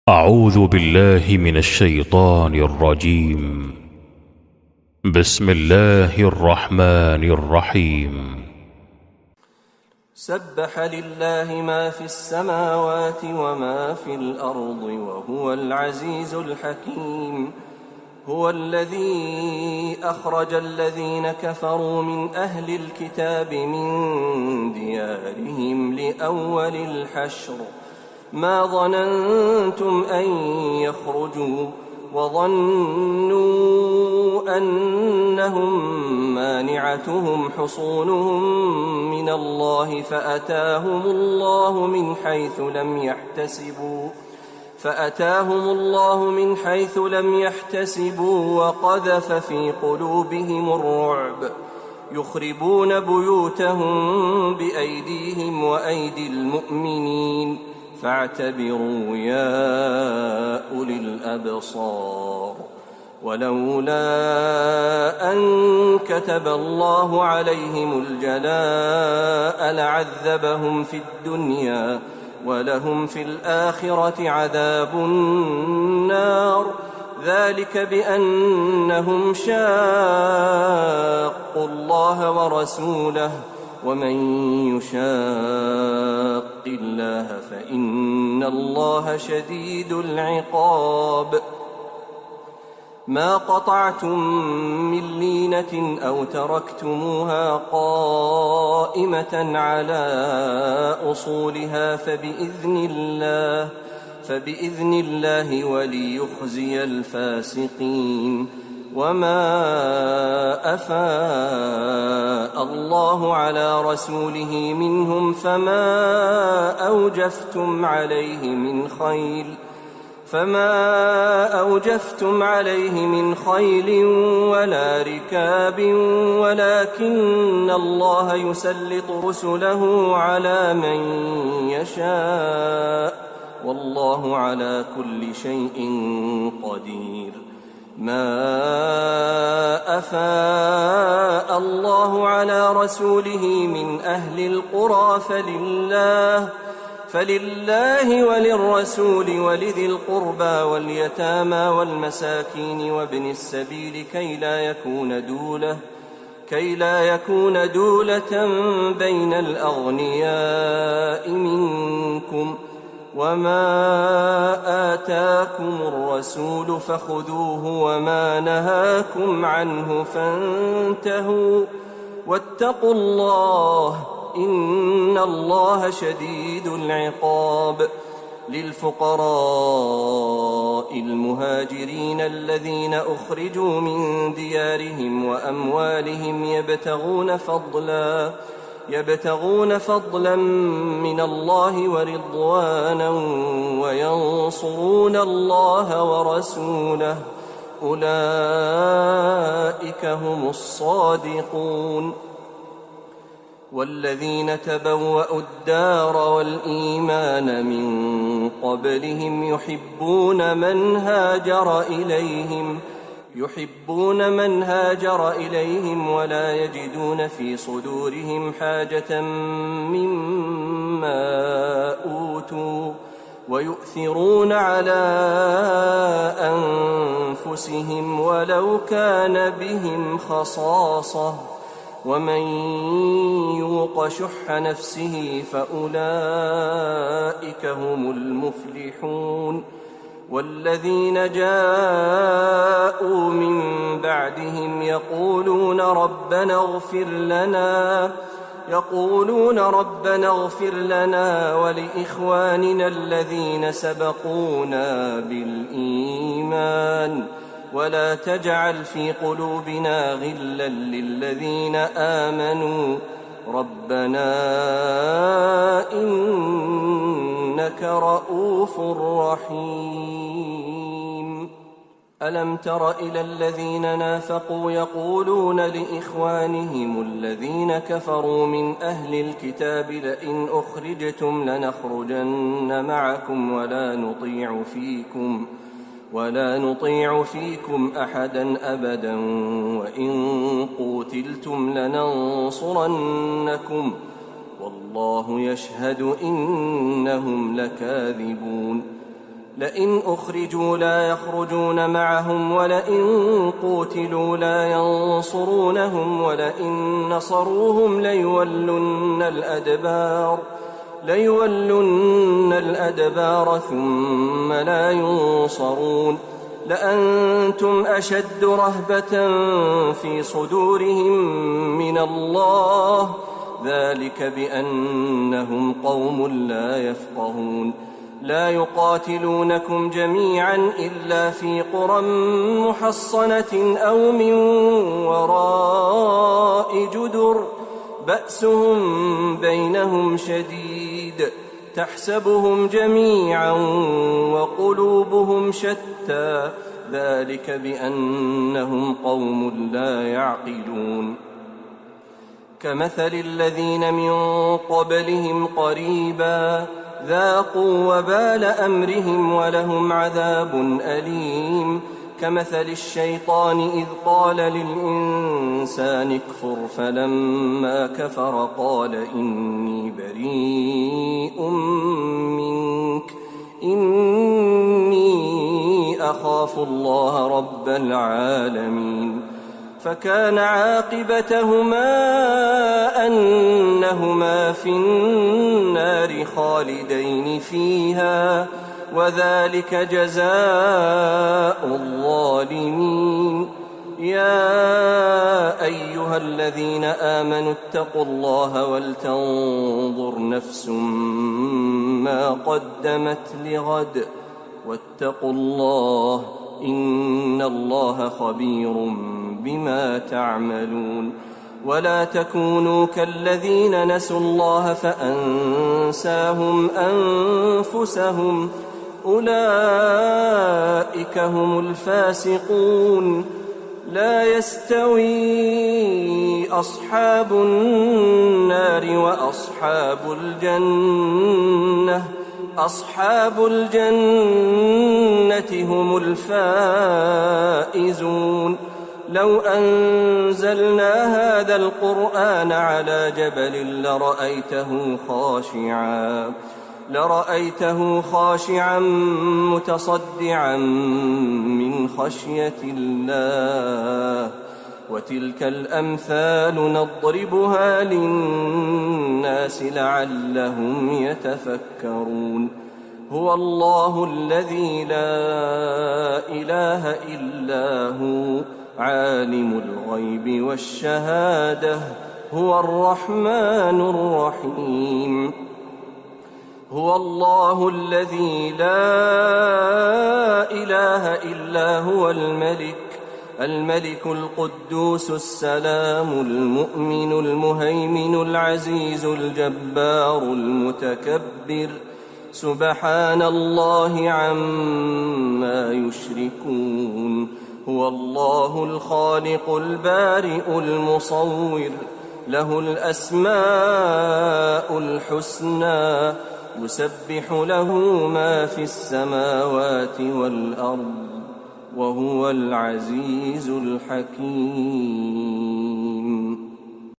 أعوذ بالله من الشيطان الرجيم. بسم الله الرحمن الرحيم. سبح لله ما في السماوات وما في الأرض وهو العزيز الحكيم. هو الذي أخرج الذين كفروا من أهل الكتاب من ديارهم لأول الحشر ما ظننتم أن يخرجوا وظنوا أنهم مانعتهم حصونهم من الله فأتاهم الله من حيث لم يحتسبوا وقذف في قلوبهم الرعب يخربون بيوتهم بأيديهم وأيدي المؤمنين فاعتبروا يا أولي الأبصار. ولولا أن كتب الله عليهم الجلاء لعذبهم في الدنيا ولهم في الآخرة عذاب النار ذلك بأنهم شاقوا الله ورسوله ومن يشاق الله فإن الله شديد العقاب. ما قطعتم من لينة أو تركتموها قائمة على أصولها فبإذن الله وليخزي الفاسقين. وما أفاء الله على رسوله منهم فما أوجفتم عليه من خيل ولا ركاب ولكن الله يسلط رسله على من يشاء والله على كل شيء قدير. ما أفاء الله على رسوله من أهل القرى فلله وللرسول ولذي القربى واليتامى والمساكين وابن السبيل كي لا يكون دولة بين الأغنياء منكم. وما آتاكم الرسول فخذوه وما نهاكم عنه فانتهوا واتقوا الله إن الله شديد العقاب. للفقراء المهاجرين الذين أخرجوا من ديارهم وأموالهم يبتغون فضلا من الله ورضوانا وينصرون الله ورسوله أولئك هم الصادقون. والذين تبوأوا الدار والإيمان من قبلهم يحبون من هاجر إليهم ولا يجدون في صدورهم حاجة مما أوتوا ويؤثرون على أنفسهم ولو كان بهم خصاصة ومن يوق شح نفسه فأولئك هم المفلحون. والذين جاءوا من بعدهم يقولون ربنا اغفر لنا ولإخواننا الذين سبقونا بالإيمان ولا تجعل في قلوبنا غلا للذين آمنوا ربنا إنك رؤوف رحيم. ألم تر إلى الذين نافقوا يقولون لإخوانهم الذين كفروا من أهل الكتاب لئن أخرجتم لنخرجن معكم ولا نطيع فيكم أحدا أبدا وإن قوتلتم لننصرنكم والله يشهد إنهم لكاذبون. لئن أخرجوا لا يخرجون معهم ولئن قوتلوا لا ينصرونهم ولئن نصروهم ليولن الأدبار ثم لا ينصرون لأنتم أشد رهبة في صدورهم من الله ذلك بأنهم قوم لا يفقهون لا يقاتلونكم جميعا إلا في قرى محصنة أو من وراء جدر بأسهم بينهم شديد تحسبهم جميعا وقلوبهم شتى ذلك بأنهم قوم لا يعقلون كمثل الذين من قبلهم قريبا ذاقوا وبال أمرهم ولهم عذاب أليم كمثل الشيطان إذ قال للإنسان اكفر فلما كفر قال إني بريء منك إني أخاف الله رب العالمين فكان عاقبتهما أنهما في النار خالدين فيها وذلك جزاء الظالمين يا أيها الذين آمنوا اتقوا الله ولتنظر نفس ما قدمت لغد واتقوا الله إن الله خبير بما تعملون ولا تكونوا كالذين نسوا الله فأنساهم أنفسهم أولئك هم الفاسقون لا يستوي أصحاب النار وأصحاب الجنة أصحاب الجنة هم الفائزون لو أنزلنا هذا القرآن على جبل لرأيته خاشعا متصدعا من خشية الله وتلك الأمثال نضربها للناس لعلهم يتفكرون هو الله الذي لا إله إلا هو عالم الغيب والشهادة هو الرحمن الرحيم هو الله الذي لا إله إلا هو الملك القدوس السلام المؤمن المهيمن العزيز الجبار المتكبر سبحان الله عما يشركون هو الله الخالق البارئ المصور له الأسماء الحسنى يسبح له ما في السماوات والأرض وهو العزيز الحكيم